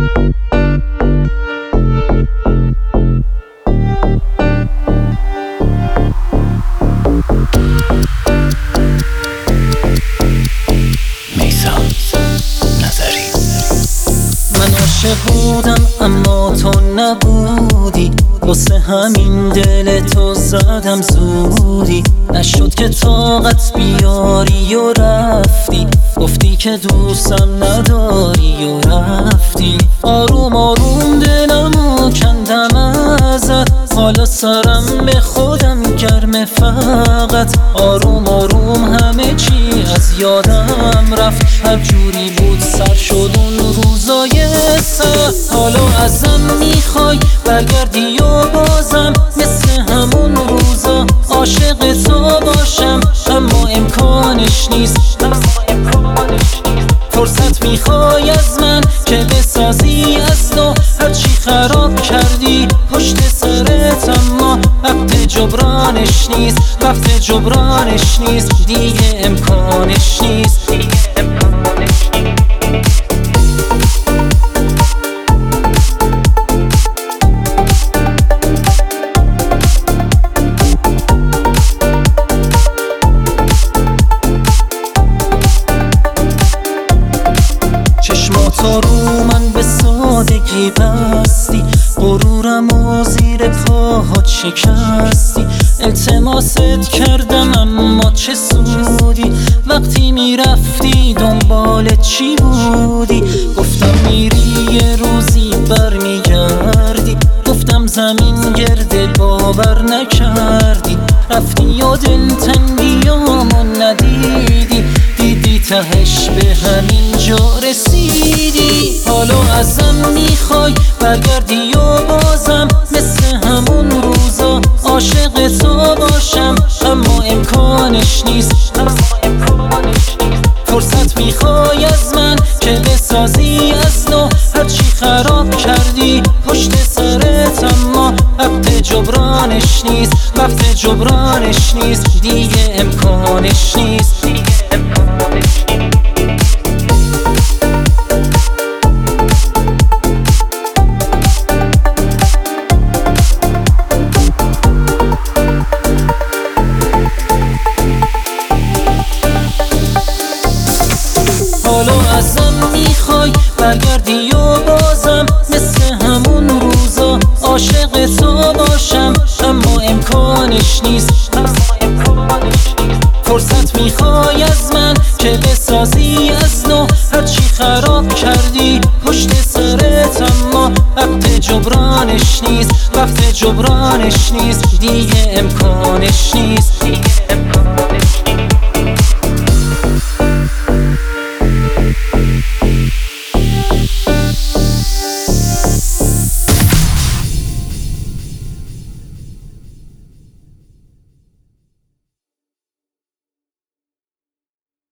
بودم اما تو نبودی، واسه همین دل تو زدم زودی. نشد که طاقت بیاری و رفتی، گفتی که دوستم نداری و رفتی. آروم آروم دلمو کندم ازت، حالا سرم به خودم گرمه فقط. آروم آروم همه چی از یادم رفت، هر جوری بود سر شد اون روزای سخت. حالا ازم میخوای برگردی و بازم مثل همون روزا عاشق تو باشم، اما امکانش نیست. فرصت میخوای از من که بسازی از تو، هرچی خراب کردی پشت سرت، اما وقت جبرانش نیست، وقت جبرانش نیست، دیگه امکانش نیست. چشماتو رو من به سادگی بستی، غرورم و زیر پاهات شکستی. التماست کردم اما چه سودی، وقتی میرفتی دنبال چی بودی؟ گفتم میری یه روزی برمیگردی، گفتم زمین گرده باور نکردی. رفتی و دلتنگیامو ندیدی، دیدی تهش به همین جا رسیدی. حالا ازم میخوای برگردی و بازم مثل همون روزا عاشق تو باشم، اما امکانش نیست. فرصت میخوای از من که بسازی از نو، هرچی خراب کردی پشت سرت، اما وقت جبرانش نیست، وقت جبرانش نیست، دیگه امکانش نیست. حالا ازم میخوای برگردی و بازم مثل همون روزا عاشق تو باشم، اما امکانش نیست. فرصت میخوای از من که بسازی از نو، هرچی خراب کردی پشت سرت، اما وقت جبرانش نیست، وقت جبرانش نیست، دیگه امکانش نیست.